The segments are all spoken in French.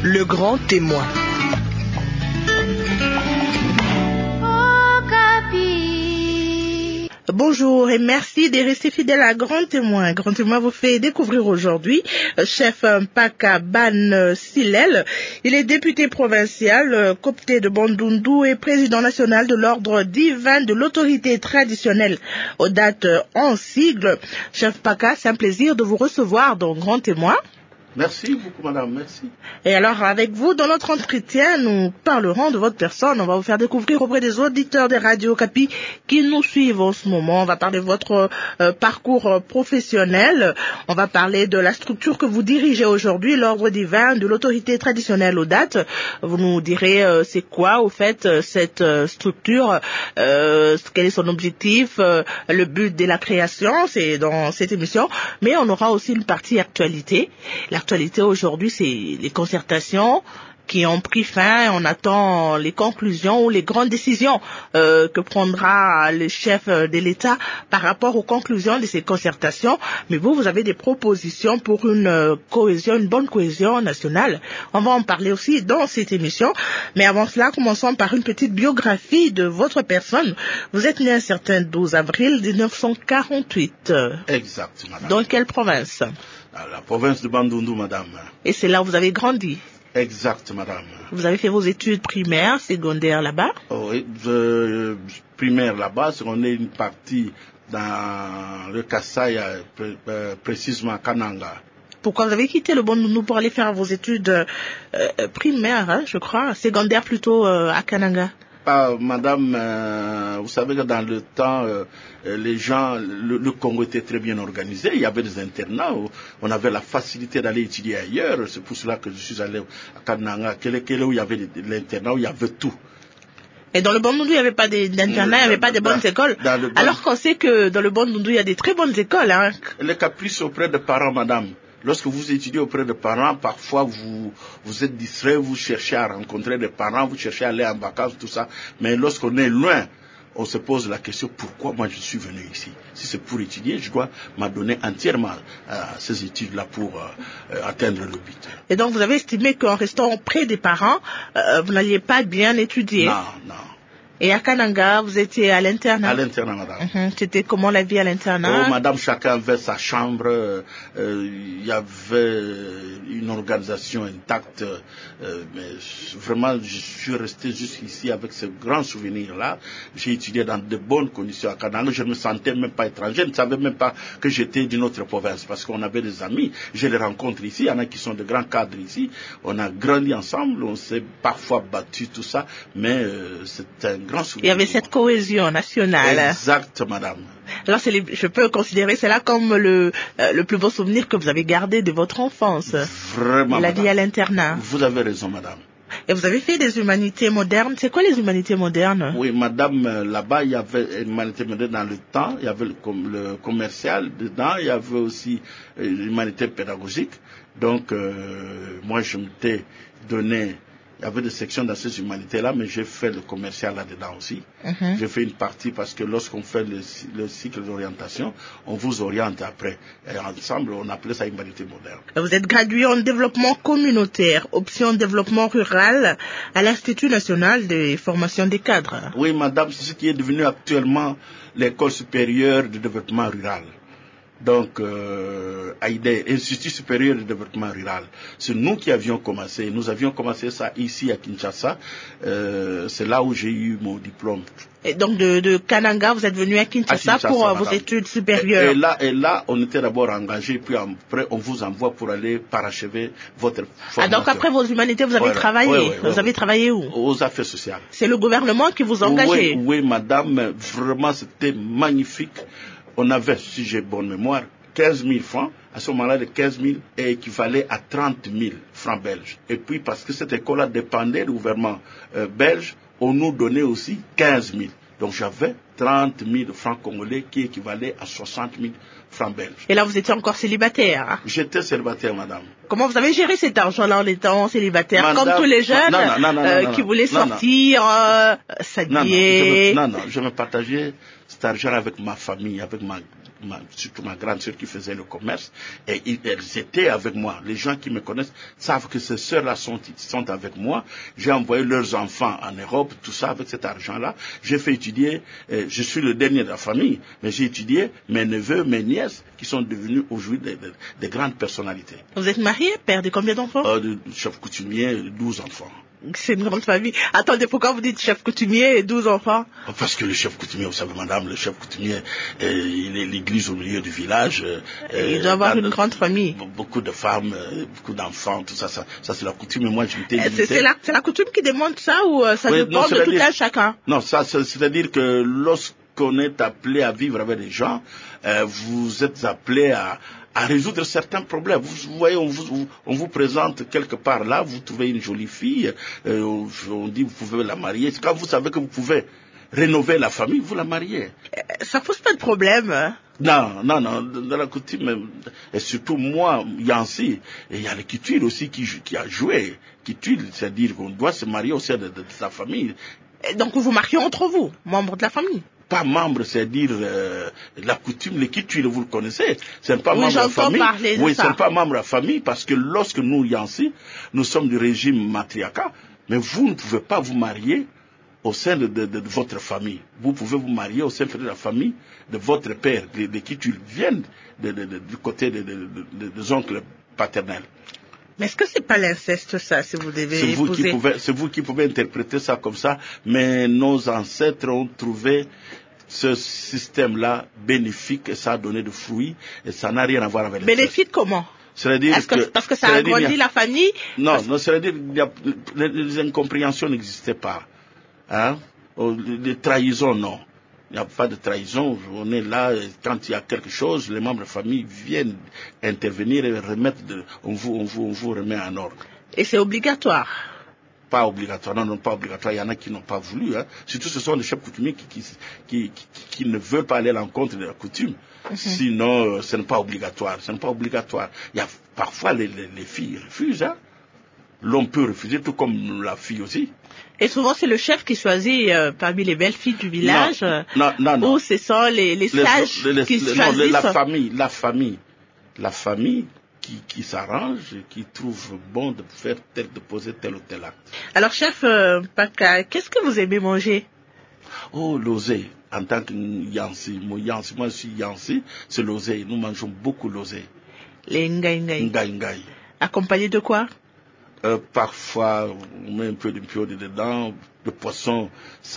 Le grand témoin. Bonjour et merci de rester fidèle à Grand Témoin. Grand Témoin vous fait découvrir aujourd'hui chef Mpaka Ban Silel. Il est député provincial, copté de Bandundu et président national de l'ordre divin de l'autorité traditionnelle aux dates en sigle. Chef Mpaka, c'est un plaisir de vous recevoir dans Grand Témoin. Merci beaucoup, madame, merci. Et alors, avec vous, dans notre entretien, nous parlerons de votre personne. On va vous faire découvrir auprès des auditeurs des radios Capi qui nous suivent en ce moment. On va parler de votre parcours professionnel. On va parler de la structure que vous dirigez aujourd'hui, l'ordre divin de l'autorité traditionnelle aux dates. Vous nous direz c'est quoi, au fait, cette structure, quel est son objectif, le but de la création, c'est dans cette émission. Mais on aura aussi une partie actualité. L'actualité aujourd'hui, c'est les concertations qui ont pris fin. On attend les conclusions ou les grandes décisions que prendra le chef de l'État par rapport aux conclusions de ces concertations. Mais vous avez des propositions pour une cohésion, une bonne cohésion nationale. On va en parler aussi dans cette émission. Mais avant cela, commençons par une petite biographie de votre personne. Vous êtes né un certain 12 avril 1948. Exact, madame. Dans quelle province? La province de Bandundu, madame. Et c'est là où vous avez grandi? Exact, madame. Vous avez fait vos études primaires, secondaires là-bas? Oui, primaire là-bas, secondaire une partie dans le Kassai, précisément à Kananga. Pourquoi vous avez quitté le Bandundu pour aller faire vos études primaires, hein, je crois, secondaires plutôt à Kananga? Madame, vous savez que dans le temps, les gens, le Congo était très bien organisé. Il y avait des internats, on avait la facilité d'aller étudier ailleurs. C'est pour cela que je suis allé à Kananga, où il y avait l'internat, où il y avait tout. Et dans le Bandundu, il n'y avait pas d'internat, il n'y avait pas de bonnes écoles. Alors qu'on sait que dans le Bandundu, il y a des très bonnes écoles. Hein. Les caprices auprès des parents, madame. Lorsque vous étudiez auprès des parents, parfois vous êtes distrait, vous cherchez à rencontrer des parents, vous cherchez à aller en vacances, tout ça. Mais lorsqu'on est loin, on se pose la question, pourquoi moi je suis venu ici? Si c'est pour étudier, je dois m'adonner entièrement à ces études-là pour atteindre le but. Et donc vous avez estimé qu'en restant près des parents, vous n'alliez pas bien étudier? Non, non. Et à Kananga, vous étiez à l'internat? À l'internat, madame. C'était comment la vie à l'internat? Oh, madame, chacun avait sa chambre. Il y avait une organisation intacte. Mais vraiment, je suis resté jusqu'ici avec ce grand souvenir-là. J'ai étudié dans de bonnes conditions à Kananga. Je ne me sentais même pas étranger. Je ne savais même pas que j'étais d'une autre province parce qu'on avait des amis. Je les rencontre ici. Il y en a qui sont de grands cadres ici. On a grandi ensemble. On s'est parfois battu, tout ça. Mais c'est un grand souvenir. Il y avait cette cohésion nationale. Exact, madame. Alors, je peux considérer cela comme le plus beau souvenir que vous avez gardé de votre enfance. Vraiment, la madame. vie à l'internat. Vous avez raison, madame. Et vous avez fait des humanités modernes. C'est quoi les humanités modernes? Oui, madame, là-bas, il y avait une humanité moderne dans le temps. Il y avait le commercial dedans. Il y avait aussi l'humanité pédagogique. Donc, moi, je m'étais donné... Il y avait des sections dans ces humanités-là, mais j'ai fait le commercial là-dedans aussi. J'ai fait une partie parce que lorsqu'on fait le cycle d'orientation, on vous oriente après. Et ensemble, on appelait ça humanité moderne. Vous êtes gradué en développement communautaire, option développement rural à l'Institut national de formation des cadres. Oui, madame, c'est ce qui est devenu actuellement l'école supérieure de développement rural. Donc, AIDE, Institut supérieur de développement rural. C'est nous qui avions commencé. Nous avions commencé ça ici à Kinshasa. C'est là où j'ai eu mon diplôme. Et donc, de Kananga, vous êtes venu à Kinshasa pour vos études supérieures. Et là, on était d'abord engagé, puis après, on vous envoie pour aller parachever votre formation. Ah, donc après vos humanités, vous avez travaillé. Vous avez travaillé où? Aux affaires sociales. C'est le gouvernement qui vous a engagé? Oui, madame, vraiment, c'était magnifique. On avait, si j'ai bonne mémoire, 15 000 francs. À ce moment-là, de 15 000 équivalait à 30 000 francs belges. Et puis, parce que cette école-là dépendait du gouvernement belge, on nous donnait aussi 15 000. Donc, j'avais 30 000 francs congolais qui équivalaient à 60 000 francs belges. Et là, vous étiez encore célibataire? Hein? J'étais célibataire, madame. Comment vous avez géré cet argent-là en étant célibataire? Madame, comme tous les jeunes qui voulaient sortir, s'habiller. Non, je me partageais cet argent avec ma famille, avec ma surtout ma grande sœur qui faisait le commerce, et elles étaient avec moi. Les gens qui me connaissent savent que ces sœurs-là sont avec moi. J'ai envoyé leurs enfants en Europe, tout ça avec cet argent-là. J'ai fait étudier, je suis le dernier de la famille, mais j'ai étudié mes neveux, mes nièces, qui sont devenus aujourd'hui des grandes personnalités. Vous êtes marié, père de combien d'enfants? De chef coutumier, 12 enfants. C'est une grande famille. Attendez, pourquoi vous dites chef coutumier et 12 enfants? Parce que le chef coutumier, vous savez, madame, le chef coutumier, il est l'église au milieu du village. Il doit avoir une grande famille. Beaucoup de femmes, beaucoup d'enfants, tout ça, c'est la coutume. Et moi, je m'étais limité. C'est la coutume qui demande ça ou ça dépend de tout un chacun? Non, c'est-à-dire que lorsqu'on est appelé à vivre avec des gens, vous êtes appelé à résoudre certains problèmes. Vous voyez, on vous présente quelque part là, vous trouvez une jolie fille, on dit vous pouvez la marier. Quand vous savez que vous pouvez rénover la famille, vous la mariez. Ça pose pas de problème. Non, dans la coutume, et surtout moi, Yancy, et il y a le Kitwil aussi qui a joué. Kitwil, c'est-à-dire qu'on doit se marier au sein de sa famille. Et donc vous mariez entre vous, membres de la famille? Pas membre, c'est-à-dire la coutume, le Kitwil, vous le connaissez, c'est pas membre de la famille. Oui, c'est pas membre de la famille, parce que lorsque nous, Yancy, nous sommes du régime matriarcat, mais vous ne pouvez pas vous marier au sein de votre famille. Vous pouvez vous marier au sein de la famille de votre père, de qui tu viens du côté des oncles paternels. Mais est-ce que c'est pas l'inceste, ça, si vous devez épouser? C'est vous qui pouvez interpréter ça comme ça, mais nos ancêtres ont trouvé ce système-là bénéfique et ça a donné de fruits et ça n'a rien à voir avec l'inceste. Bénéfique comment? Parce que ça agrandit la famille? Non, c'est-à-dire les incompréhensions n'existaient pas. Hein? Les trahisons, non. Il n'y a pas de trahison. On est là, quand il y a quelque chose, les membres de la famille viennent intervenir et remettre, on vous remet en ordre. Et c'est obligatoire? Pas obligatoire, non, pas obligatoire. Il y en a qui n'ont pas voulu. Hein. Surtout ce sont les chefs coutumiers qui ne veulent pas aller à l'encontre de la coutume. Sinon, ce n'est pas obligatoire. Ce n'est pas obligatoire. Il y a parfois les filles refusent. Hein. L'homme peut refuser, tout comme la fille aussi. Et souvent, c'est le chef qui choisit parmi les belles filles du village. Non. Ou ce sont les sages qui choisissent. La famille qui s'arrange, qui trouve bon de poser tel ou tel acte. Alors, chef Paka, qu'est-ce que vous aimez manger? Oh, l'oseille. En tant que Yancy, moi je suis Yancy, c'est l'oseille. Nous mangeons beaucoup l'oseille. Les ngai. Ngai. Accompagné de quoi? Parfois, on met un peu de piode dedans, de poisson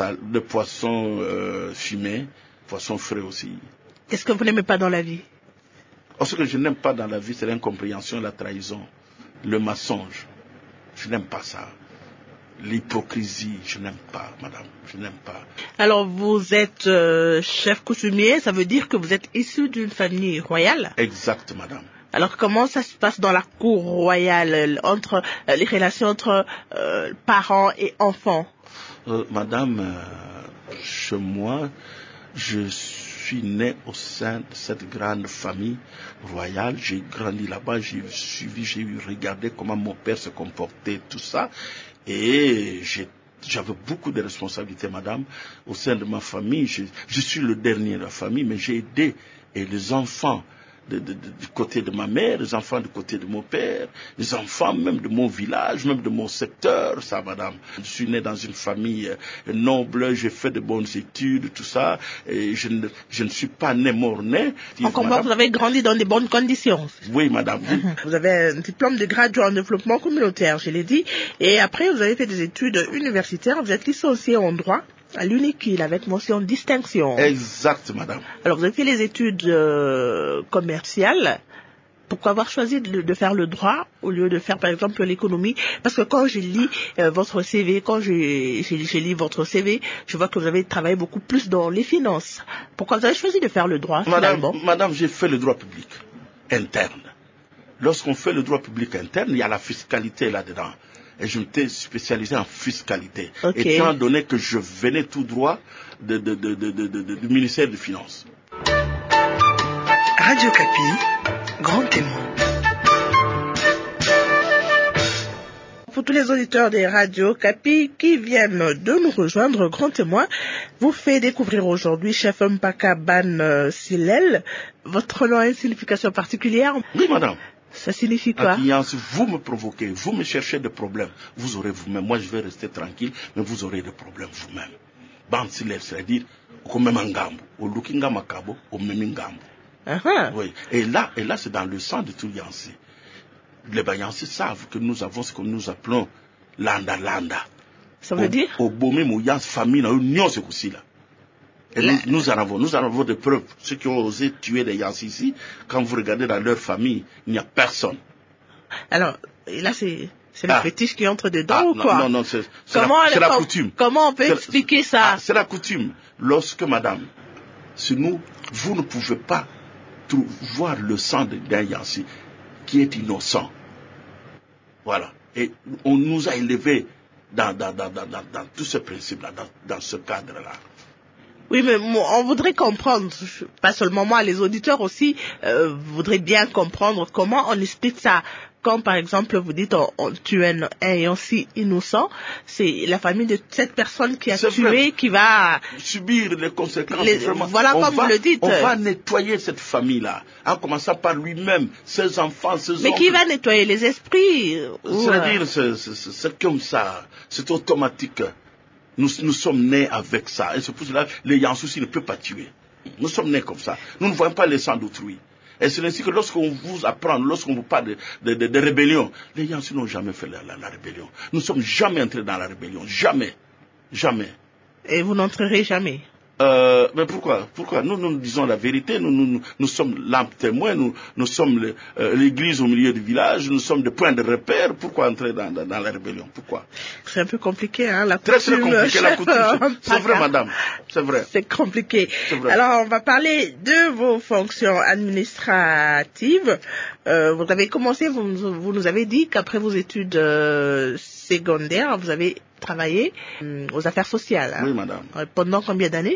fumé, poisson frais aussi. Qu'est-ce que vous n'aimez pas dans la vie? Ce que je n'aime pas dans la vie, c'est l'incompréhension, la trahison, le mensonge. Je n'aime pas ça. L'hypocrisie, je n'aime pas, madame, je n'aime pas. Alors, vous êtes chef coutumier, ça veut dire que vous êtes issu d'une famille royale? Exact, madame. Alors, comment ça se passe dans la cour royale, entre les relations entre parents et enfants? Madame, chez moi, je suis né au sein de cette grande famille royale. J'ai grandi là-bas, j'ai regardé comment mon père se comportait, tout ça. Et j'avais beaucoup de responsabilités, madame, au sein de ma famille. Je suis le dernier de la famille, mais j'ai aidé les enfants du côté de ma mère, les enfants du côté de mon père, les enfants même de mon village, même de mon secteur, ça, madame. Je suis né dans une famille noble, j'ai fait de bonnes études, tout ça, et je ne suis pas né mort-né. En comment vous avez grandi dans de bonnes conditions? Oui, madame. Oui. Vous avez un diplôme de graduat en développement communautaire, je l'ai dit, et après vous avez fait des études universitaires, vous êtes licencié en droit à l'UNIKIL avec mention distinction. Exact, madame. Alors, vous avez fait les études commerciales. Pourquoi avoir choisi de faire le droit au lieu de faire, par exemple, l'économie? Parce que quand je lis votre CV, quand je lis votre CV, je vois que vous avez travaillé beaucoup plus dans les finances. Pourquoi vous avez choisi de faire le droit, finalement? Madame, j'ai fait le droit public interne. Lorsqu'on fait le droit public interne, il y a la fiscalité là-dedans. Et je m'étais spécialisé en fiscalité. Okay. Étant donné que je venais tout droit du ministère des Finances. Radio Kapi, grand témoin. pour tous les auditeurs des radios Capi qui viennent de nous rejoindre, grand témoin vous fait découvrir aujourd'hui chef Mpaka Ban Silel. Votre nom a une signification particulière? Oui, madame. Ça signifie quoi? Attiance, vous me provoquez, vous me cherchez des problèmes, vous aurez vous-même. Moi, je vais rester tranquille, mais vous aurez des problèmes vous-même. Ban Silel, c'est-à-dire, au même ngambo, au lukinga makabo, au même ngambo. Oui. Et là, c'est dans le sang de tout Yansi. Les Bayansi savent que nous avons ce que nous appelons landa. Ça veut dire? Au Bomé Mouyans famille, nous c'est aussi là. Et nous en avons des preuves. Ceux qui ont osé tuer les Yansi ici, quand vous regardez dans leur famille, il n'y a personne. Alors, et là c'est le fétiche qui entre dedans ou quoi? Non, c'est la coutume. Comment on peut expliquer ça? C'est la coutume. Lorsque madame, si vous ne pouvez pas voir le sang d'un Yansi qui est innocent. Voilà. Et on nous a élevés dans tous ces principes-là, dans ce cadre-là. Oui, mais on voudrait comprendre, pas seulement moi, les auditeurs aussi voudraient bien comprendre comment on explique ça. Quand, par exemple, vous dites on tue un Yansi innocent, c'est la famille de cette personne qui a tué qui va subir les conséquences. Voilà, comme vous le dites. On va nettoyer cette famille-là, en commençant par lui-même, ses enfants, ses oncles. Mais qui va nettoyer les esprits? C'est-à-dire, c'est comme ça, c'est automatique. Nous sommes nés avec ça. Et c'est pour cela que les Yansi ne peuvent pas tuer. Nous sommes nés comme ça. Nous ne voyons pas les sangs d'autrui. Et c'est ainsi que lorsqu'on vous apprend, lorsqu'on vous parle de rébellion, les Yansi n'ont jamais fait la rébellion. Nous ne sommes jamais entrés dans la rébellion. Jamais. Jamais. Et vous n'entrerez jamais? Mais pourquoi? Nous disons la vérité. Nous sommes l'âme témoin. Nous sommes l'église au milieu du village. Nous sommes des points de repère. Pourquoi entrer dans la rébellion? Pourquoi? C'est un peu compliqué, hein, la coutume. Très compliqué, la coutume. C'est vrai, madame. C'est vrai. C'est compliqué. C'est vrai. Alors, on va parler de vos fonctions administratives. Vous avez commencé, vous nous avez dit qu'après vos études secondaires, vous avez travaillé aux affaires sociales. Hein. Oui, madame. Pendant combien d'années?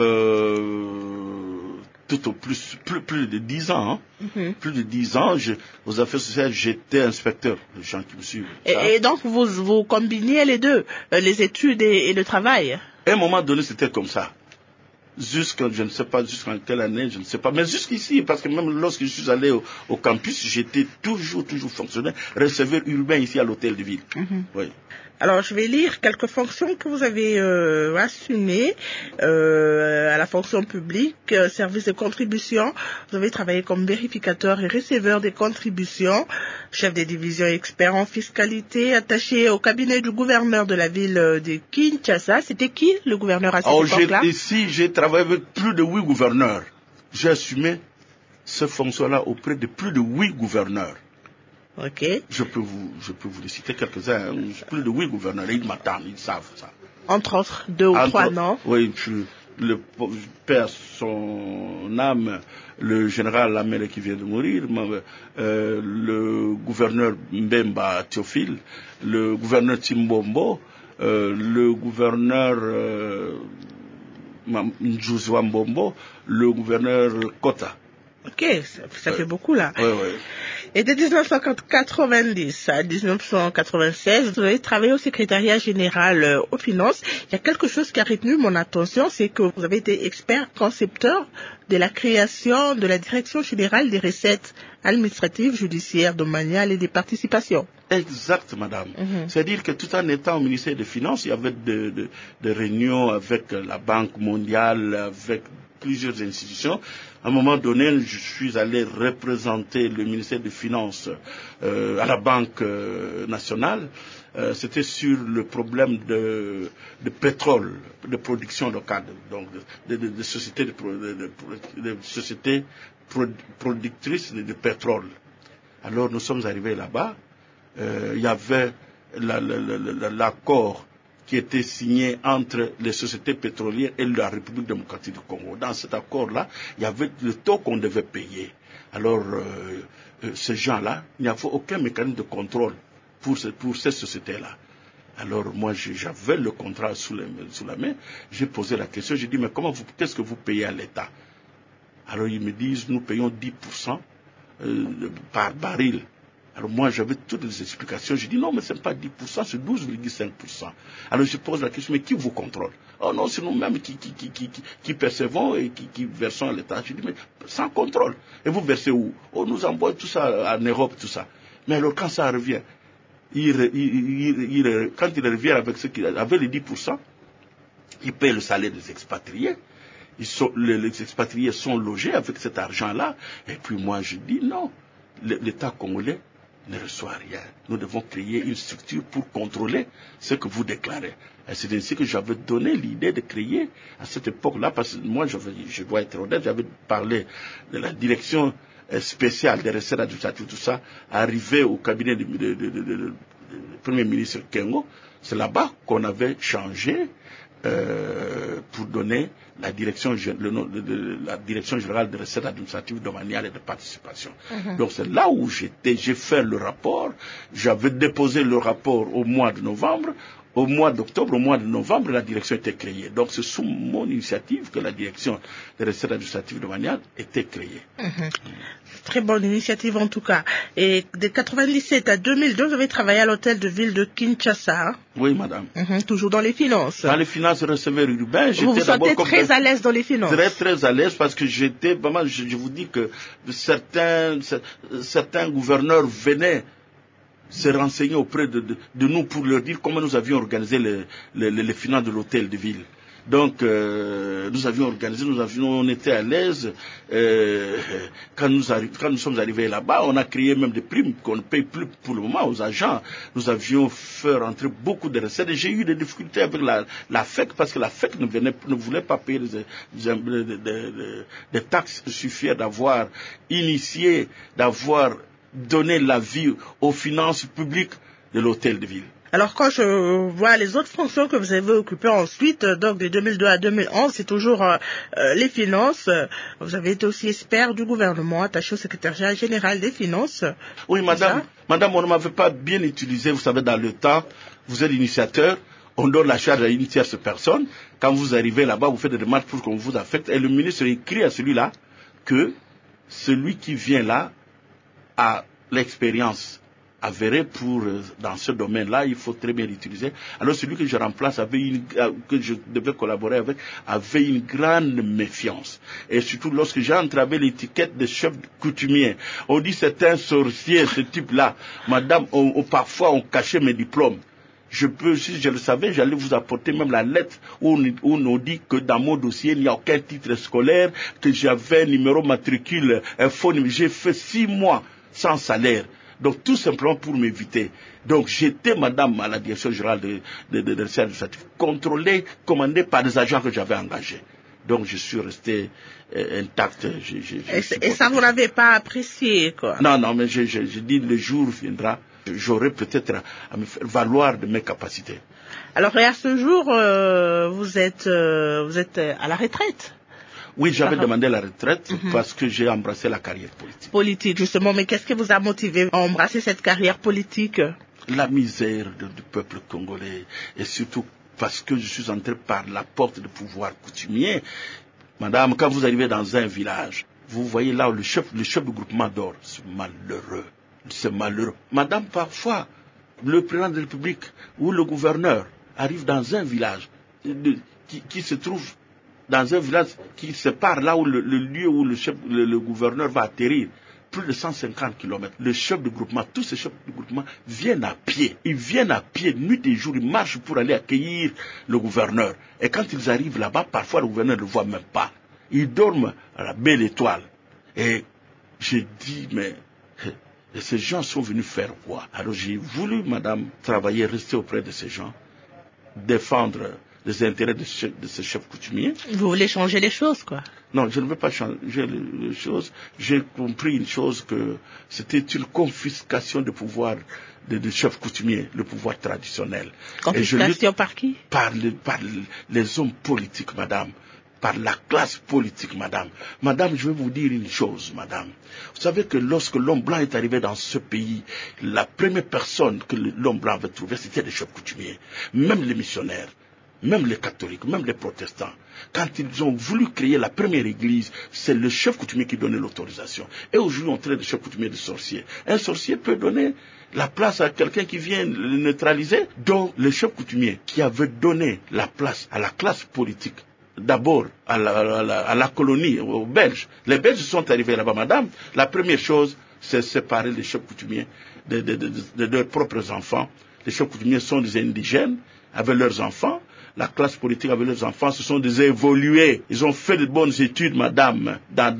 Tout au plus de 10 ans. Hein. Plus de 10 ans, aux affaires sociales, j'étais inspecteur. Les gens qui me suivent. Et donc, vous combiniez les deux, les études et le travail? À un moment donné, c'était comme ça. Je ne sais pas jusqu'en quelle année, je ne sais pas. Mais jusqu'ici, parce que même lorsque je suis allé au campus, j'étais toujours fonctionnaire, receveur urbain ici à l'hôtel de ville. Oui. Alors, je vais lire quelques fonctions que vous avez assumées à la fonction publique, service de contribution. Vous avez travaillé comme vérificateur et receveur des contributions, chef des divisions experts en fiscalité, attaché au cabinet du gouverneur de la ville de Kinshasa. C'était qui le gouverneur à cette époque-là? Ici, j'ai travaillé avec plus de 8 gouverneurs. J'ai assumé ces fonctions-là auprès de plus de 8 gouverneurs. Ok. Je peux vous les citer quelques-uns. Plus de 8 gouverneurs, ils m'attendent, ils savent ça. Entre autres, 2 ou 3 noms. Oui, le père, son âme, le général Lamele qui vient de mourir, le gouverneur Mbemba Théophile, le gouverneur Timbombo, le gouverneur Njuzwa Mbombo, le gouverneur Kota. Ok, ça fait beaucoup là. Oui. Et de 1990 à 1996, vous avez travaillé au secrétariat général aux finances. Il y a quelque chose qui a retenu mon attention, c'est que vous avez été expert concepteur de la création de la direction générale des recettes administratives, judiciaires, domaniales et des participations. Exact, madame. C'est-à-dire que tout en étant au ministère des Finances, il y avait des réunions avec la Banque mondiale, avec plusieurs institutions. À un moment donné, je suis allé représenter le ministère des Finances à la Banque nationale. C'était sur le problème de pétrole, de production locale, donc de sociétés sociétés productrices de pétrole. Alors nous sommes arrivés là-bas. Il y avait l'accord qui était signé entre les sociétés pétrolières et la République démocratique du Congo. Dans cet accord-là, il y avait le taux qu'on devait payer. Alors, ces gens-là, il n'y avait aucun mécanisme de contrôle pour ces sociétés-là. Alors, moi, j'avais le contrat sous la main. J'ai posé la question, j'ai dit, mais qu'est-ce que vous payez à l'État? Alors, ils me disent, nous payons 10% par baril Alors moi, j'avais toutes les explications. J'ai dit non, mais ce n'est pas 10%, c'est 12,5%. Alors je pose la question, mais qui vous contrôle? Oh non, c'est nous-mêmes qui percevons et qui versons à l'État. Je dis, mais sans contrôle. Et vous versez où? Oh, nous envoie tout ça en Europe, tout ça. Mais alors quand ça revient, quand il revient avec ce qu'il avait les 10%, il paye le salaire des expatriés. Les expatriés sont logés avec cet argent-là. Et puis moi, je dis non. L'État congolais ne reçoit rien. Nous devons créer une structure pour contrôler ce que vous déclarez. Et c'est ainsi que j'avais donné l'idée de créer à cette époque-là, parce que moi, je dois être honnête, j'avais parlé de la direction spéciale des recettes administratives, tout ça, arrivé au cabinet du Premier ministre Kengo. C'est là-bas qu'on avait changé pour donner la direction générale des recettes administratives domaniales et de participation. Donc c'est là où j'ai fait le rapport. J'avais déposé le rapport au mois de novembre. Au mois d'octobre, au mois de novembre, la direction était créée. Donc c'est sous mon initiative que la direction des recettes administratives domaniales était créée. Très bonne initiative en tout cas. Et de 1997 à 2002, vous avez travaillé à l'hôtel de ville de Kinshasa. Oui, madame. Toujours dans les finances. Dans les finances receveurs urbains, vous vous sentez très à l'aise dans les finances. Très, très à l'aise parce que j'étais vraiment, je vous dis que certains gouverneurs venaient se renseigner auprès de nous pour leur dire comment nous avions organisé les finances de l'hôtel de ville. Donc, nous avions organisé, on était à l'aise. Quand nous sommes arrivés là-bas, on a créé même des primes qu'on ne paye plus pour le moment aux agents. Nous avions fait rentrer beaucoup de recettes. Et j'ai eu des difficultés avec la FEC parce que la FEC ne voulait pas payer des taxes. Il suffisait d'avoir initié, d'avoir donné l'avis aux finances publiques de l'hôtel de ville. Alors quand je vois les autres fonctions que vous avez occupées ensuite, donc de 2002 à 2011, c'est toujours les finances. Vous avez été aussi expert du gouvernement, attaché au secrétariat général des finances. Oui, madame, on ne m'avait pas bien utilisé, vous savez, dans le temps, vous êtes l'initiateur, on donne la charge à une tierce personne. Quand vous arrivez là-bas, vous faites des démarches pour qu'on vous affecte. Et le ministre écrit à celui-là que celui qui vient là a l'expérience avérée dans ce domaine-là, il faut très bien l'utiliser. Alors celui que je remplace que je devais collaborer avec, avait une grande méfiance. Et surtout lorsque j'ai entravé l'étiquette de chef coutumier, on dit c'est un sorcier, ce type-là. Madame, parfois on cachait mes diplômes. Si je le savais, j'allais vous apporter même la lettre où on dit que dans mon dossier, il n'y a aucun titre scolaire, que j'avais un numéro matricule, un faux numéro. J'ai fait 6 mois sans salaire. Donc, tout simplement pour m'éviter. Donc, j'étais, madame, à la direction générale de recettes administratives, contrôlée, commandée par des agents que j'avais engagés. Donc, je suis resté intact. Et ça, vous n'avez pas apprécié, quoi? Non, mais je dis, le jour viendra, j'aurai peut-être à me faire valoir de mes capacités. Alors, et à ce jour, vous êtes à la retraite? Oui, j'avais demandé la retraite parce que j'ai embrassé la carrière politique. Politique, justement. Mais qu'est-ce qui vous a motivé à embrasser cette carrière politique? La misère du peuple congolais. Et surtout parce que je suis entré par la porte du pouvoir coutumier. Madame, quand vous arrivez dans un village, vous voyez là où le chef du groupement dort. C'est malheureux. C'est malheureux. Madame, parfois, le président de la République ou le gouverneur arrive dans un village qui se trouve dans un village qui sépare là où le lieu où le gouverneur va atterrir, plus de 150 km. Le chef de groupement, tous ces chefs de groupement viennent à pied. Ils viennent à pied nuit et jour, ils marchent pour aller accueillir le gouverneur. Et quand ils arrivent là-bas, parfois le gouverneur ne le voit même pas. Ils dorment à la belle étoile. Et j'ai dit, mais ces gens sont venus faire quoi? Alors j'ai voulu, madame, travailler, rester auprès de ces gens, défendre les intérêts de ce chef coutumier. Vous voulez changer les choses, quoi? Non, je ne veux pas changer les choses. J'ai compris une chose, que c'était une confiscation de pouvoir de chef coutumier, le pouvoir traditionnel. Confiscation par qui? Par les hommes politiques, madame. Par la classe politique, madame. Madame, je vais vous dire une chose, madame. Vous savez que lorsque l'homme blanc est arrivé dans ce pays, la première personne que l'homme blanc avait trouvée, c'était les chefs coutumiers. Même les missionnaires. même les catholiques, même les protestants, quand ils ont voulu créer la première église, c'est le chef coutumier qui donnait l'autorisation. Et aujourd'hui, on traite de chef coutumier de sorcier. Un sorcier peut donner la place à quelqu'un qui vient le neutraliser. Donc, le chef coutumier qui avait donné la place à la classe politique, d'abord à la colonie, aux Belges. Les Belges sont arrivés là-bas, madame. La première chose, c'est séparer les chefs coutumiers de leurs propres enfants. Les chefs coutumiers sont des indigènes avec leurs enfants. La classe politique avec leurs enfants, ce sont des évolués. Ils ont fait de bonnes études, madame, dans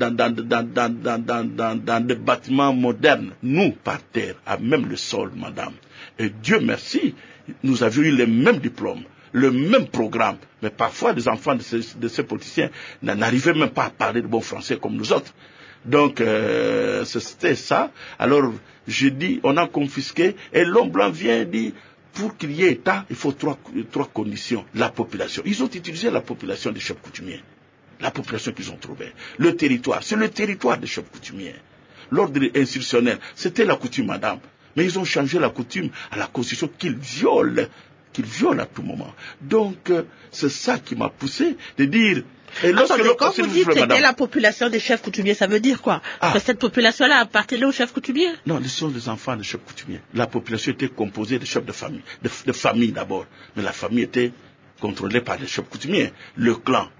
des bâtiments modernes. Nous, par terre, à même le sol, madame. Et Dieu merci, nous avions eu les mêmes diplômes, le même programme. Mais parfois, les enfants de ces politiciens n'arrivaient même pas à parler de bon français comme nous autres. Donc, c'était ça. Alors, je dis, on a confisqué, et l'homme blanc vient et dit, pour qu'il y ait État, il faut trois conditions. La population. Ils ont utilisé la population des chefs coutumiers. La population qu'ils ont trouvée. Le territoire. C'est le territoire des chefs coutumiers. L'ordre institutionnel. C'était la coutume, madame. Mais ils ont changé la coutume à la constitution qu'ils violent à tout moment. Donc, c'est ça qui m'a poussé de dire... Et attendez, quand vous dites que c'était la population des chefs coutumiers, ça veut dire quoi? Que cette population-là appartenait aux chefs coutumiers? Non, ce sont les enfants des chefs coutumiers. La population était composée de chefs de famille, de famille d'abord. Mais la famille était contrôlée par les chefs coutumiers. Le clan,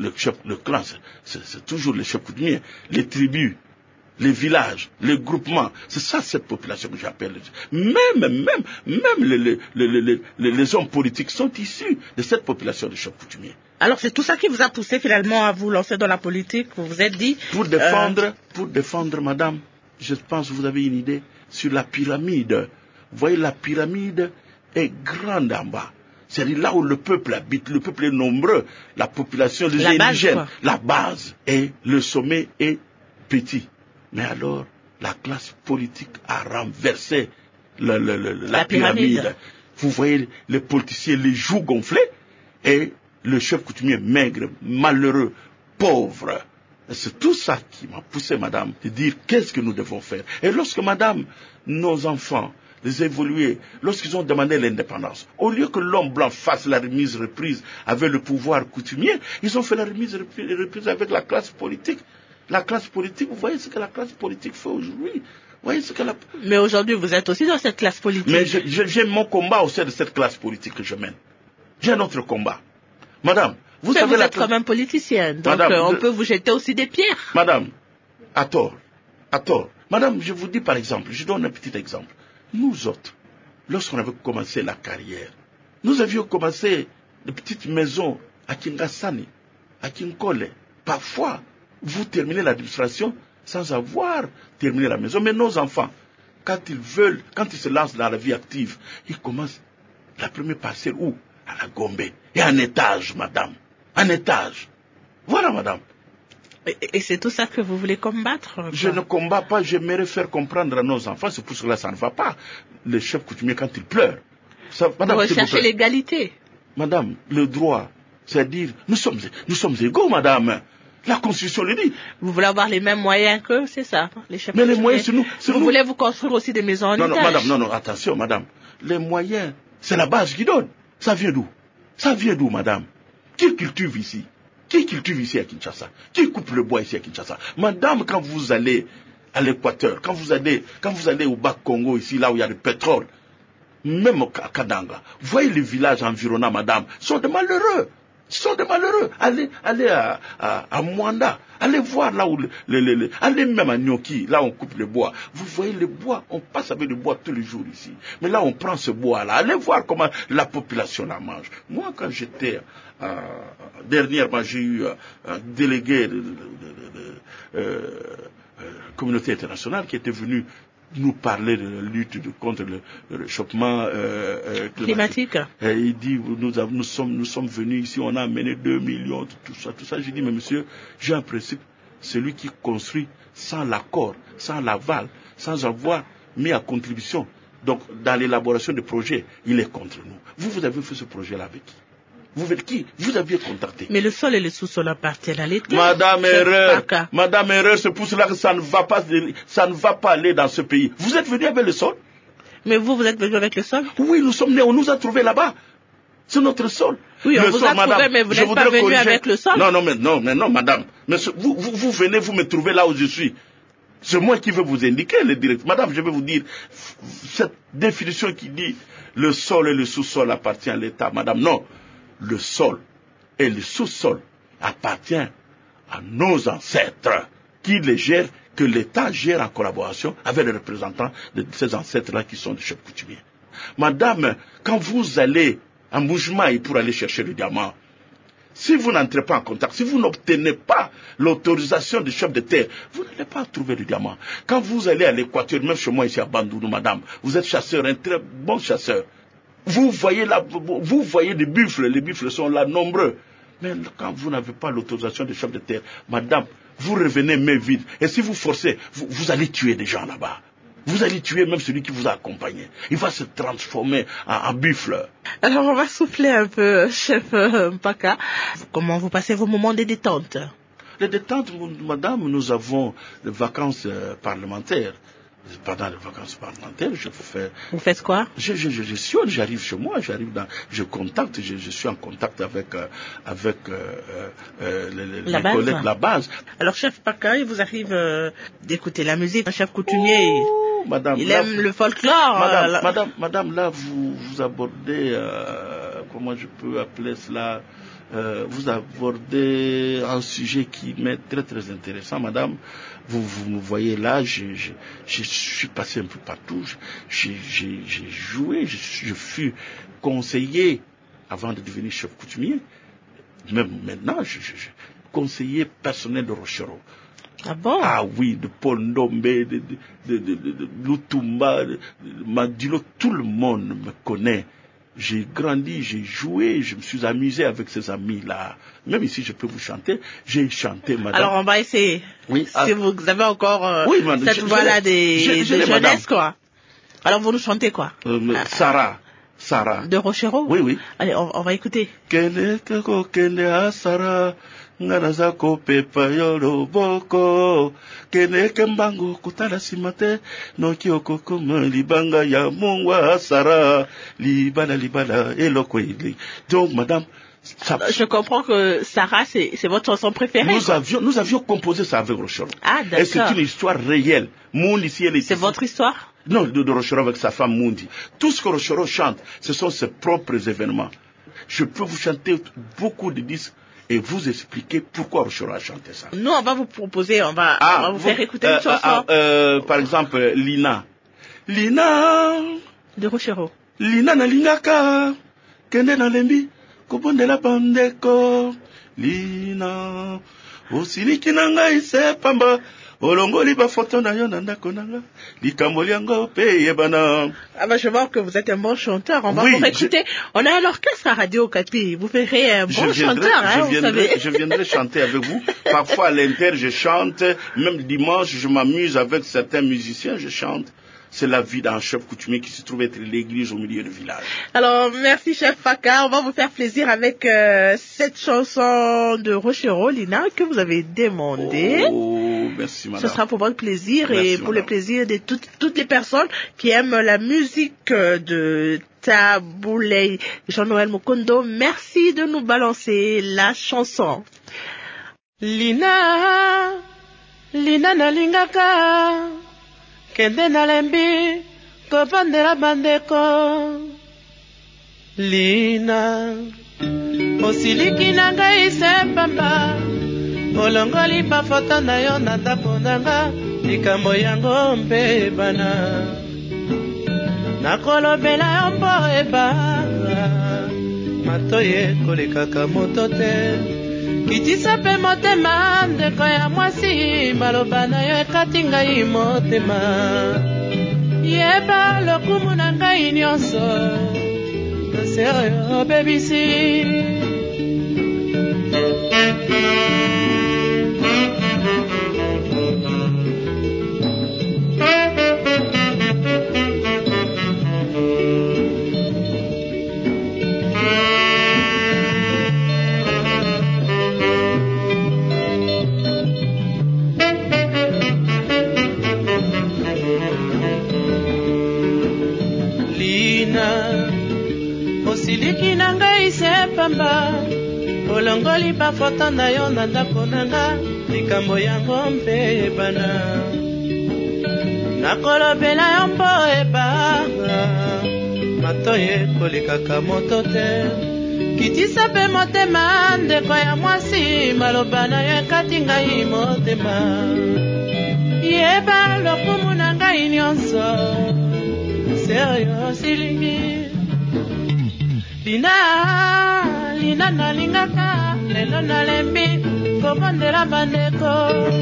c'est toujours les chefs coutumiers. Les tribus, les villages, les groupements, c'est ça cette population que j'appelle. Même les hommes politiques sont issus de cette population de chefs coutumiers. Alors c'est tout ça qui vous a poussé finalement à vous lancer dans la politique. Vous vous êtes dit... Pour défendre, madame, je pense que vous avez une idée sur la pyramide. Vous voyez, la pyramide est grande en bas. C'est-à-dire là où le peuple habite, le peuple est nombreux, la population, les indigènes, la base. Et le sommet est petit. Mais alors, la classe politique a renversé la pyramide. Vous voyez les politiciens, les joues gonflées, et le chef coutumier maigre, malheureux, pauvre. C'est tout ça qui m'a poussé, madame, de dire qu'est-ce que nous devons faire. Et lorsque, madame, nos enfants, les évolués, lorsqu'ils ont demandé l'indépendance, au lieu que l'homme blanc fasse la remise-reprise avec le pouvoir coutumier, ils ont fait la remise-reprise avec la classe politique. La classe politique, vous voyez ce que la classe politique fait aujourd'hui. Mais aujourd'hui, vous êtes aussi dans cette classe politique. Mais j'ai mon combat au sein de cette classe politique que je mène. J'ai un autre combat. Madame, vous savez... Vous êtes quand même politicienne, donc madame, on peut vous jeter aussi des pierres. Madame, à tort. Madame, je vous dis par exemple, je donne un petit exemple. Nous autres, lorsqu'on avait commencé la carrière, nous avions commencé des petites maisons à Kingasani, à Kinkole. Parfois, vous terminez l'administration sans avoir terminé la maison. Mais nos enfants, quand ils se lancent dans la vie active, ils commencent la première parcelle où? À la Gombe. Et un étage, madame. Un étage. Voilà, madame. Et c'est tout ça que vous voulez combattre? Je ne combats pas, j'aimerais faire comprendre à nos enfants, c'est pour cela que ça ne va pas. Les chefs coutumiers, quand ils pleurent. Madame, vous recherchez l'égalité. Madame, le droit, c'est-à-dire, nous sommes égaux, madame. La Constitution le dit. Vous voulez avoir les mêmes moyens qu'eux, c'est ça, les chefs coutumiers. Mais les moyens, c'est nous. Vous voulez vous construire aussi des maisons en étage. Non, attention, madame. Les moyens, c'est la base qui donne. Ça vient d'où, madame? Qui cultive ici? Qui cultive ici à Kinshasa? Qui coupe le bois ici à Kinshasa? Madame, quand vous allez à l'Équateur, quand vous allez au Bas-Congo, ici, là où il y a le pétrole, même à Kadanga, vous voyez les villages environnants, madame, sont des malheureux. Allez à Mwanda. Allez voir là où allez même à Nyoki, là où on coupe le bois. Vous voyez le bois, on passe avec le bois tous les jours ici. Mais là, on prend ce bois-là. Allez voir comment la population la mange. Moi, quand j'étais dernièrement, j'ai eu un délégué de communauté internationale qui était venu nous parler de la lutte contre le réchauffement climatique. Et il dit, nous sommes venus ici, on a amené 2 millions, tout ça. J'ai dit, mais monsieur, j'ai un principe, celui qui construit sans l'accord, sans l'aval, sans avoir mis à contribution, donc dans l'élaboration des projets, il est contre nous. Vous avez fait ce projet-là avec qui? Vous êtes qui? Vous aviez contacté. Mais le sol et le sous-sol appartiennent à l'État. Madame Erreur, c'est pour cela que ça ne va pas aller dans ce pays. Vous êtes venu avec le sol? Mais vous êtes venu avec le sol? Oui, nous sommes nés, on nous a trouvés là-bas. C'est notre sol. Oui, on vous a trouvé, mais vous n'êtes pas venu avec le sol. Non, madame. Mais vous venez, vous me trouvez là où je suis. C'est moi qui vais vous indiquer le direct. Madame, je vais vous dire, cette définition qui dit le sol et le sous-sol appartiennent à l'État. Madame, non. Le sol et le sous-sol appartiennent à nos ancêtres qui les gèrent, que l'État gère en collaboration avec les représentants de ces ancêtres-là qui sont des chefs coutumiers. Madame, quand vous allez en Mbuji-Mayi pour aller chercher le diamant, si vous n'entrez pas en contact, si vous n'obtenez pas l'autorisation du chef de terre, vous n'allez pas trouver le diamant. Quand vous allez à l'Équateur, même chez moi ici à Bandundu, madame, vous êtes chasseur, un très bon chasseur. Vous voyez des buffles, les buffles sont là nombreux. Mais quand vous n'avez pas l'autorisation du chef de terre, madame, vous revenez main vide. Et si vous forcez, vous allez tuer des gens là-bas. Vous allez tuer même celui qui vous a accompagné. Il va se transformer en buffle. Alors on va souffler un peu, chef Mpaka. Comment vous passez vos moments de détente? Les détentes, madame, nous avons les vacances parlementaires. Pendant les vacances parlementaires, je fais... Vous faites quoi? J'arrive chez moi, je contacte, je suis en contact avec les collègues de la base. Alors, chef Mpaka, il vous arrive d'écouter la musique, un chef coutumier, madame, il aime le folklore. Madame, là, vous abordez, comment je peux appeler cela, vous abordez un sujet qui m'est très très intéressant, madame. Vous me voyez là, je suis passé un peu partout, j'ai joué, je fus conseiller avant de devenir chef coutumier. Même maintenant, je conseiller personnel de Rochero. Ah bon? Ah oui, de Pondombe, de Lutumba, de Madilo, tout le monde me connaît. J'ai grandi, j'ai joué, je me suis amusé avec ces amis-là. Même ici, je peux vous chanter. J'ai chanté, madame. Alors, on va essayer. Oui. Si vous avez encore cette voix-là de jeunesse, quoi. Alors, vous nous chantez quoi? Sarah. De Rochero? Oui. Allez, on va écouter. Sarah. Nganaza pepa yolo boko kene kembango kutala simate no kioko kuma libanga ya mungwa sara libala elokweli. Donc madame, je comprends que Sarah c'est votre chanson préférée. Nous avions composé ça avec Rochero. Ah d'accord. Et c'est une histoire réelle. Mundi ici elle est. C'est votre histoire? Non, de Rochero avec sa femme Mundi. Tout ce que Rochero chante, ce sont ses propres événements. Je peux vous chanter beaucoup de disques et vous expliquer pourquoi Rochero a chanté ça. Nous, on va vous proposer, on va vous faire écouter une chanson. Par exemple, Lina. Lina. De Rochero. Lina na lingaka. Kende na lembi. Kobondela bandeko. Lina. Osiliki na ngai se pamba. Olongoli ba photo na yo na ndako nanga. Likambo liango pe yebana. Ah bah je vois que vous êtes un bon chanteur. On va vous écouter. On a l'orchestre à Radio Okapi. Vous verrez un bon chanteur, vous savez. Je viendrai chanter avec vous. Parfois à l'inter, je chante. Même dimanche, je m'amuse avec certains musiciens, je chante. C'est la vie d'un chef coutumier qui se trouve être l'église au milieu du village. Alors, merci chef Mpaka. On va vous faire plaisir avec cette chanson de Rochero, Lina, que vous avez demandée. Oh, merci madame. Ce sera pour votre plaisir et pour le plaisir de toutes les personnes qui aiment la musique de Taboulé. Jean-Noël Mukondo, merci de nous balancer la chanson. Lina na lingaka. Kende na lembi, kobondela bandeko. Lina, osiliki na ngai se pamba. Olongoli ba foto na yo na ndako nanga. Likambo yango mpe bana. Nakolobela yo mpo ebanga. Matoye kolekaka moto te. Kitisa pe motema ndeko ya mwasi maloba na yo ekati ngai motema yeba lokumu na ngai nyonso nase oyo obebisi Osiliki na ngai se pamba olongoli bafoto na yo na ndako nanga likambo yango mpe ebana nakolobela yo mpo ebanga matoyi ekolekaka moto te kitisa mpe motema ndeko ya mwasi maloba na yo ekati ngai motema yeba lokumu na ngai nyonso serio silingi lina nalingaka lelo nalembi kobondela bandeko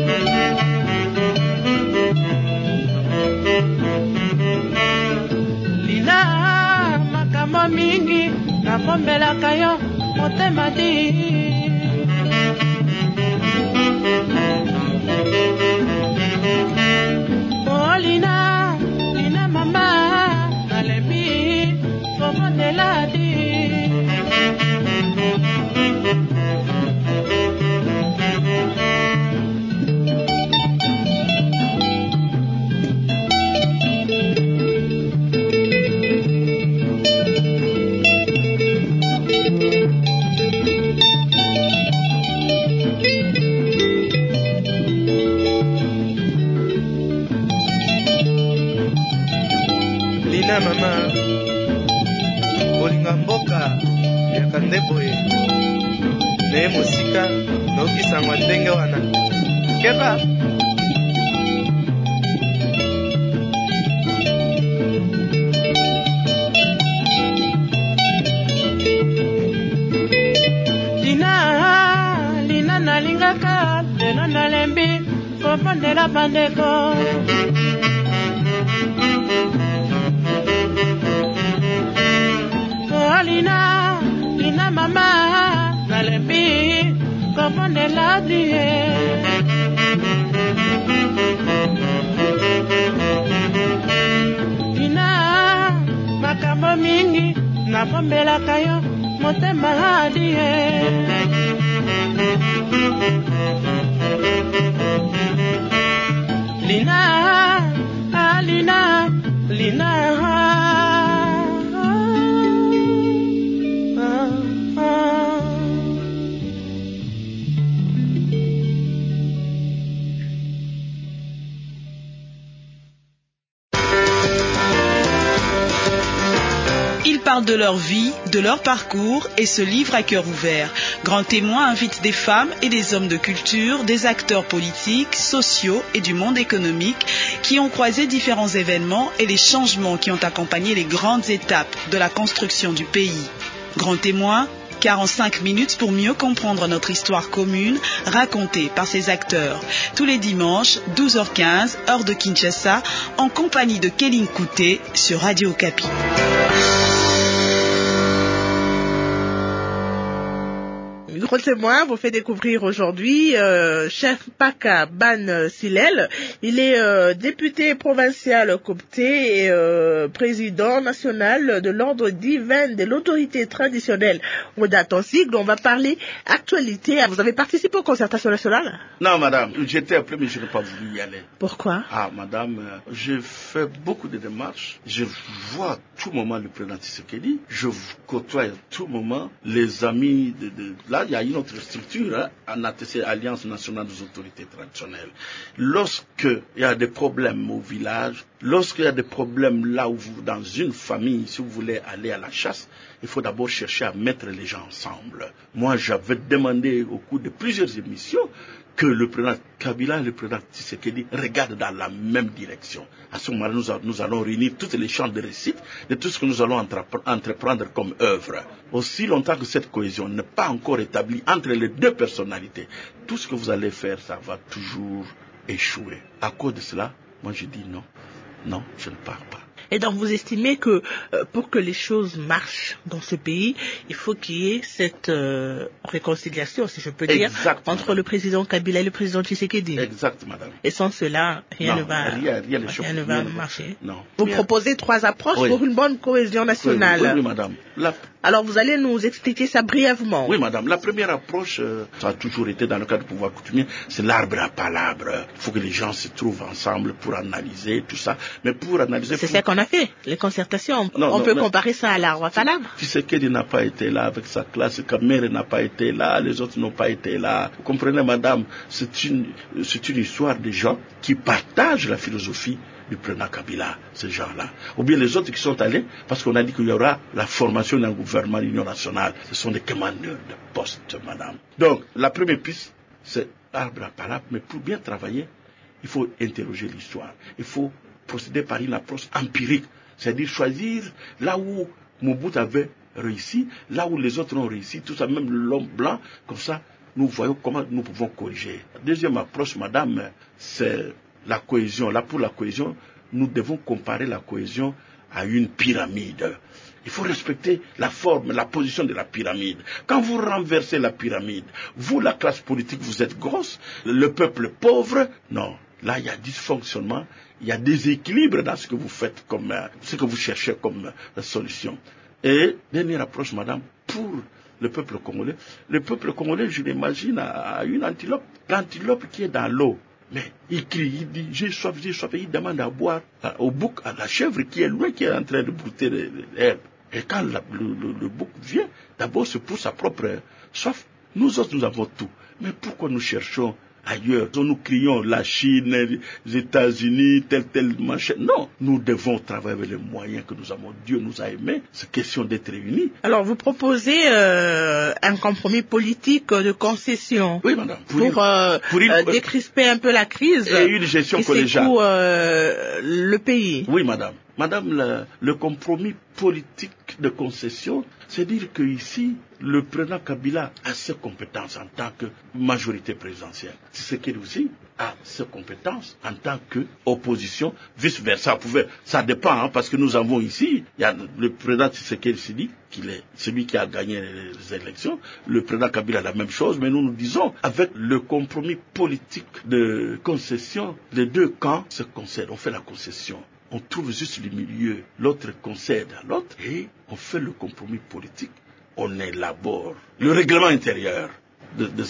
lina makambo mingi nakombelaka yo motema di oh lina mama nalembi kobondela di mama bolinga mboka yakande boye naye mosika naokisangwa ndenge wana keba lina nalingaka lelo nalembi kobondela bandeko lina mama nalembi kobondela die lina makambo mingi nakombelaka yo motema die lina parlent de leur vie, de leur parcours et se livrent à cœur ouvert. Grand Témoin invite des femmes et des hommes de culture, des acteurs politiques, sociaux et du monde économique qui ont croisé différents événements et les changements qui ont accompagné les grandes étapes de la construction du pays. Grand Témoin, 45 minutes pour mieux comprendre notre histoire commune racontée par ces acteurs. Tous les dimanches, 12h15, heure de Kinshasa, en compagnie de Kéline Kouté sur Radio Okapi. Grand Témoin vous fait découvrir aujourd'hui Chef Paka Ban Silel. Il est député provincial copté et président national de l'ordre divin de l'autorité traditionnelle Odat Sigle. On va parler actualité. Vous avez participé aux concertations nationales? Non, madame. J'étais appelé, mais je n'ai pas voulu y aller. Pourquoi? Ah, madame, j'ai fait beaucoup de démarches. Je vois à tout moment le président Tshisekedi. Je côtoie à tout moment les amis de là. Il y a une autre structure, en ATC, Alliance nationale des autorités traditionnelles. Lorsqu'il y a des problèmes au village, lorsqu'il y a des problèmes là où vous, dans une famille, si vous voulez aller à la chasse, il faut d'abord chercher à mettre les gens ensemble. Moi, j'avais demandé au cours de plusieurs émissions que le président Kabila et le président Tshisekedi regardent dans la même direction. À ce moment-là, nous allons réunir toutes les champs de récit de tout ce que nous allons entreprendre comme œuvre. Aussi longtemps que cette cohésion n'est pas encore établie entre les deux personnalités, tout ce que vous allez faire, ça va toujours échouer. À cause de cela, moi je dis non, non, je ne pars pas. Et donc vous estimez que pour que les choses marchent dans ce pays, il faut qu'il y ait cette réconciliation, si je peux dire, exactement, entre le président Kabila et le président Tshisekedi. Exact, madame. Et sans cela, rien ne va marcher. Non. Vous proposez 3 approches pour une bonne cohésion nationale. Oui, madame. Alors vous allez nous expliquer ça brièvement. Oui, madame. La première approche, ça a toujours été dans le cadre du pouvoir coutumier, c'est l'arbre à palabre. Il faut que les gens se trouvent ensemble pour analyser tout ça. Mais pour analyser... C'est ça qu'on a fait, les concertations. On peut comparer ça à l'arbre à palabre. Tshisekedi n'a pas été là avec sa classe, Kamere n'a pas été là, les autres n'ont pas été là. Vous comprenez, madame, c'est une histoire de gens qui partagent la philosophie du président Kabila, ces gens-là. Ou bien les autres qui sont allés, parce qu'on a dit qu'il y aura la formation d'un gouvernement d'union nationale. Ce sont des commandeurs de poste, madame. Donc, la première piste, c'est arbre à palabre, mais pour bien travailler, il faut interroger l'histoire. Il faut procéder par une approche empirique, c'est-à-dire choisir là où Mobutu avait réussi, là où les autres ont réussi, tout ça, même l'homme blanc, comme ça, nous voyons comment nous pouvons corriger. La deuxième approche, madame, c'est la cohésion. Là, pour la cohésion, nous devons comparer la cohésion à une pyramide. Il faut respecter la forme, la position de la pyramide. Quand vous renversez la pyramide, vous, la classe politique, vous êtes grosse, le peuple pauvre, non. Là, il y a dysfonctionnement, il y a déséquilibre dans ce que vous faites comme, ce que vous cherchez comme solution. Et, dernière approche, madame, pour le peuple congolais, je l'imagine à une antilope. L'antilope qui est dans l'eau, mais il crie, il dit, j'ai soif, il demande à boire au bouc, à la chèvre qui est loin, qui est en train de brouter l'herbe. Et quand le bouc vient, d'abord c'est pour sa propre soif. Nous autres, nous avons tout. Mais pourquoi nous cherchons ailleurs? Nous crions la Chine, les États-Unis, tel machin. Non, nous devons travailler avec les moyens que nous avons. Dieu nous a aimés. C'est question d'être réunis. Alors, vous proposez un compromis politique de concession. Oui, madame. Pour décrisper un peu la crise. Et une gestion collégiale. Qui secoue le pays. Oui, madame. Madame, le compromis politique de concession, c'est dire qu'ici, le président Kabila a ses compétences en tant que majorité présidentielle. Tshisekedi aussi a ses compétences en tant qu'opposition, vice-versa. Ça dépend, parce que nous avons ici, il y a le président Tshisekedi s'est dit qu'il est celui qui a gagné les élections. Le président Kabila a la même chose, mais nous disons, avec le compromis politique de concession, les deux camps se concèdent, on fait la concession. On trouve juste le milieu, l'autre concède à l'autre et on fait le compromis politique. On élabore le règlement intérieur de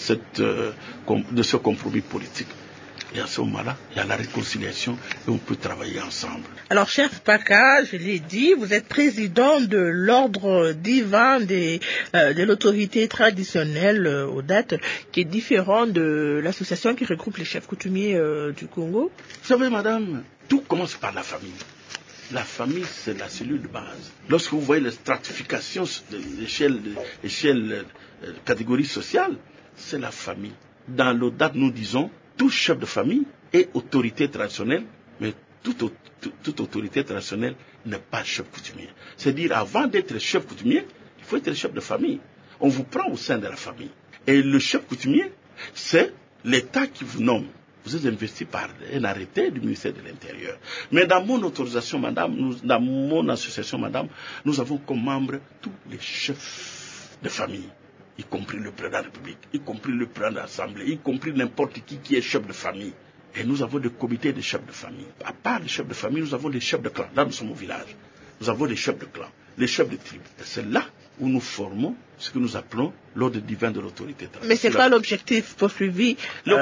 ce compromis politique. Et à ce moment-là, il y a la réconciliation et on peut travailler ensemble. Alors, chef Paka, je l'ai dit, vous êtes président de l'ordre divin de l'autorité traditionnelle aux dates, qui est différent de l'association qui regroupe les chefs coutumiers du Congo. Vous savez, madame, tout commence par la famille. La famille, c'est la cellule de base. Lorsque vous voyez les stratifications de l'échelle catégorie sociale, c'est la famille. Dans l'ODAT, nous disons, tout chef de famille est autorité traditionnelle, mais toute autorité traditionnelle n'est pas chef coutumier. C'est-à-dire, avant d'être chef coutumier, il faut être chef de famille. On vous prend au sein de la famille. Et le chef coutumier, c'est l'État qui vous nomme. Vous êtes investi par un arrêté du ministère de l'Intérieur. Mais dans mon autorisation, madame, dans mon association, madame, nous avons comme membres tous les chefs de famille, y compris le président de la République, y compris le président de l'Assemblée, y compris n'importe qui est chef de famille. Et nous avons des comités de chefs de famille. À part les chefs de famille, nous avons des chefs de clan. Là, nous sommes au village. Nous avons des chefs de clan, les chefs de tribu. Et c'est là où nous formons ce que nous appelons l'ordre divin de l'autorité traditionnelle. Mais c'est pas l'objectif poursuivi.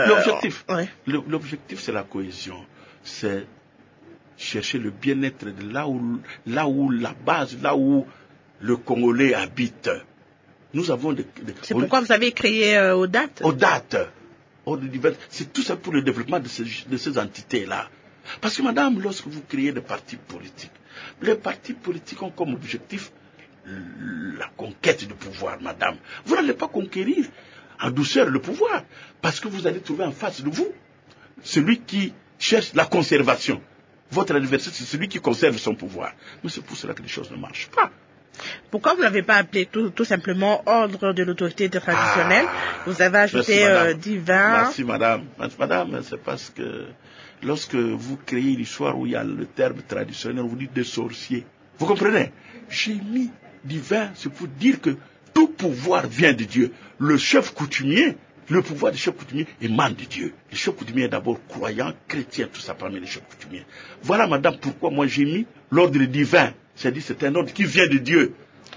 L'objectif, c'est la cohésion. C'est chercher le bien-être de là où la base, là où le Congolais habite. Nous avons c'est pourquoi vous avez créé ODAT. Ordre divin. C'est tout ça pour le développement de ces entités-là. Parce que, madame, lorsque vous créez des partis politiques, les partis politiques ont comme objectif la conquête du pouvoir, madame. Vous n'allez pas conquérir en douceur le pouvoir, parce que vous allez trouver en face de vous celui qui cherche la conservation. Votre adversaire, c'est celui qui conserve son pouvoir. Mais c'est pour cela que les choses ne marchent pas. Pourquoi vous ne l'avez pas appelé tout simplement ordre de l'autorité traditionnelle? Vous avez ajouté divin. Merci, madame. Madame, c'est parce que lorsque vous créez une histoire où il y a le terme traditionnel, vous dites des sorciers. Vous comprenez? J'ai mis divin, c'est pour dire que tout pouvoir vient de Dieu. Le chef coutumier, le pouvoir du chef coutumier émane de Dieu. Le chef coutumier est d'abord croyant, chrétien, tout ça parmi les chefs coutumiers. Voilà, madame, pourquoi moi j'ai mis l'ordre divin. C'est-à-dire c'est un ordre qui vient de Dieu.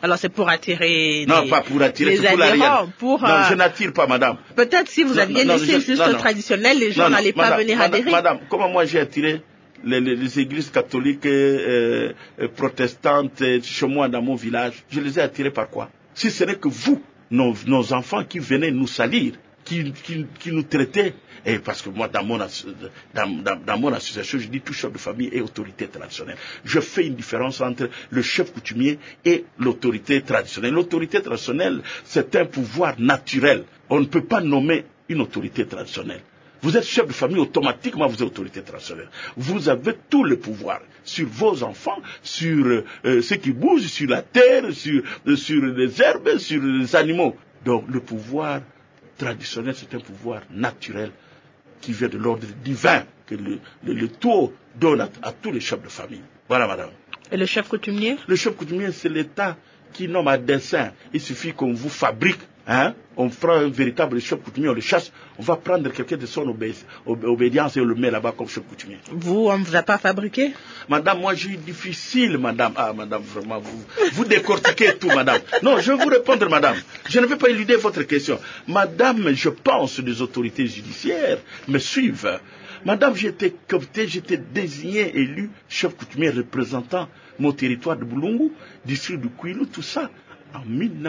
Alors c'est pour attirer non, pas pour attirer, c'est pour la réalité. Non, je n'attire pas, madame. Peut-être si vous aviez laissé juste traditionnel, les gens n'allaient pas venir adhérer. Madame, comment moi j'ai attiré les églises catholiques protestantes chez moi dans mon village? Je les ai attirés par quoi? Si ce n'est que vous, nos enfants qui venaient nous salir, qui nous traitaient. Et parce que moi, dans mon association, je dis tout chef de famille et autorité traditionnelle. Je fais une différence entre le chef coutumier et l'autorité traditionnelle. L'autorité traditionnelle, c'est un pouvoir naturel. On ne peut pas nommer une autorité traditionnelle. Vous êtes chef de famille, automatiquement vous êtes autorité traditionnelle. Vous avez tout le pouvoir sur vos enfants, sur ce qui bouge, sur la terre, sur les herbes, sur les animaux. Donc le pouvoir traditionnel, c'est un pouvoir naturel qui vient de l'ordre divin, que le taux donne à tous les chefs de famille. Voilà, madame. Et le chef coutumier? Le chef coutumier, c'est l'État qui nomme à dessein. Il suffit qu'on vous fabrique. On prend un véritable chef coutumier, on le chasse, on va prendre quelqu'un de son obédience et on le met là-bas comme chef coutumier. Vous, on ne vous a pas fabriqué? Madame, moi j'ai eu difficile, madame. Ah, madame, vraiment, vous décortiquez tout, madame. Non, je vais vous répondre, madame. Je ne vais pas éluder votre question. Madame, je pense que les autorités judiciaires me suivent. Madame, j'étais coopté, j'étais désigné, élu, chef coutumier représentant mon territoire de Boulungu, district du Kouilou, tout ça, en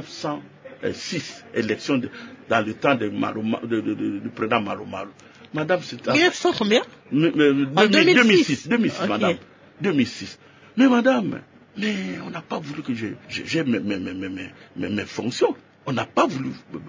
1906, élection dans le temps du président Malumalu. Madame, c'est... 1900 combien? 2006, okay. Madame. 2006. Mais madame, on n'a pas voulu que j'ai mes fonctions. On n'a pas voulu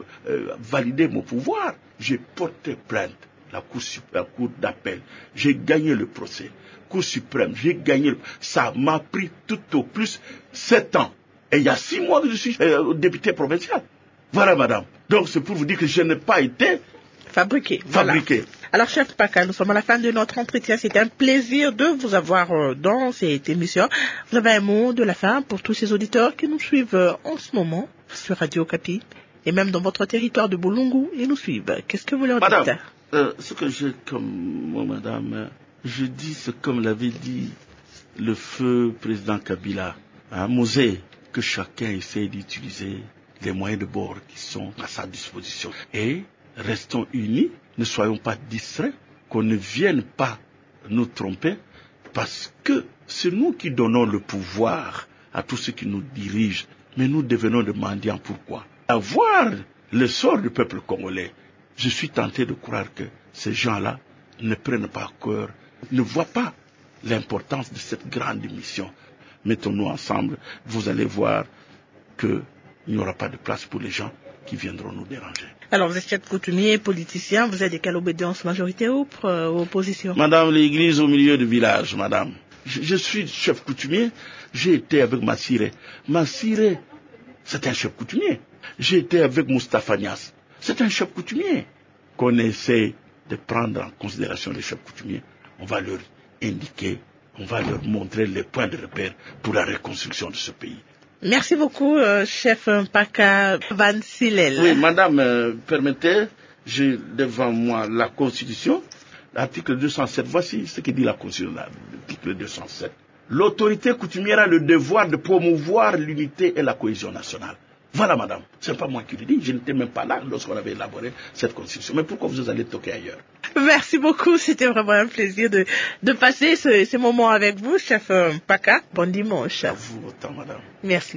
valider mon pouvoir. J'ai porté plainte. La cour d'appel. J'ai gagné le procès. Cour suprême, j'ai gagné. Ça m'a pris tout au plus 7 ans. Et il y a 6 mois que je suis député provincial. Voilà, madame. Donc c'est pour vous dire que je n'ai pas été fabriqué. Voilà. Alors, chef Paka, nous sommes à la fin de notre entretien. C'était un plaisir de vous avoir dans cette émission. Vous avez un mot de la fin pour tous ces auditeurs qui nous suivent en ce moment sur Radio Okapi et même dans votre territoire de Boulungu et nous suivent. Qu'est-ce que vous leur dites? Madame, ce que j'ai comme mot, madame, je dis ce comme l'avait dit le feu président Kabila, Mosé, que chacun essaie d'utiliser les moyens de bord qui sont à sa disposition. Et restons unis, ne soyons pas distraits, qu'on ne vienne pas nous tromper, parce que c'est nous qui donnons le pouvoir à tous ceux qui nous dirigent, mais nous devenons des mendiants. Pourquoi? À voir le sort du peuple congolais, je suis tenté de croire que ces gens-là ne prennent pas à cœur, ne voient pas l'importance de cette grande mission. Mettons-nous ensemble, vous allez voir qu'il n'y aura pas de place pour les gens qui viendront nous déranger. Alors, vous êtes chef coutumier, politicien, vous êtes de quelle obédience, majorité ou opposition? Madame, l'église au milieu du village, madame. Je suis chef coutumier, j'ai été avec Massiré. Massiré, c'est un chef coutumier. J'ai été avec Moustapha Niasse, c'est un chef coutumier. Qu'on essaie de prendre en considération les chefs coutumiers, on va leur indiquer, on va leur montrer les points de repère pour la reconstruction de ce pays. Merci beaucoup, chef Mpaka Van Silel. Oui, madame, permettez, j'ai devant moi la Constitution, l'article 207. Voici ce que dit la Constitution, l'article 207. L'autorité coutumière a le devoir de promouvoir l'unité et la cohésion nationale. Voilà, madame. Ce n'est pas moi qui le dis. Je n'étais même pas là lorsqu'on avait élaboré cette constitution. Mais pourquoi vous allez toquer ailleurs? Merci beaucoup. C'était vraiment un plaisir de passer ces moments avec vous, chef Mpaka. Bon dimanche. À vous autant, madame. Merci.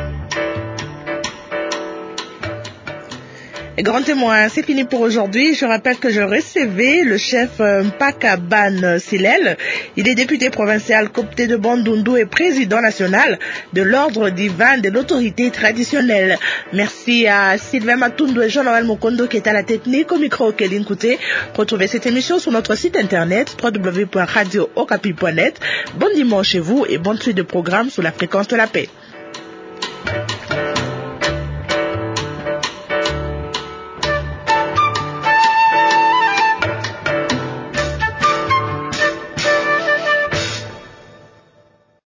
Grand témoin, c'est fini pour aujourd'hui. Je rappelle que je recevais le chef Mpaka Van Silel. Il est député provincial coopté de Bandundu et président national de l'ordre divin de l'autorité traditionnelle. Merci à Sylvain Matundu et Jean-Noël Mokondo qui est à la technique, au micro Kéline Kouté. Retrouvez cette émission sur notre site internet www.radiookapi.net. Bon dimanche chez vous et bonne suite de programme sous la fréquence de la paix.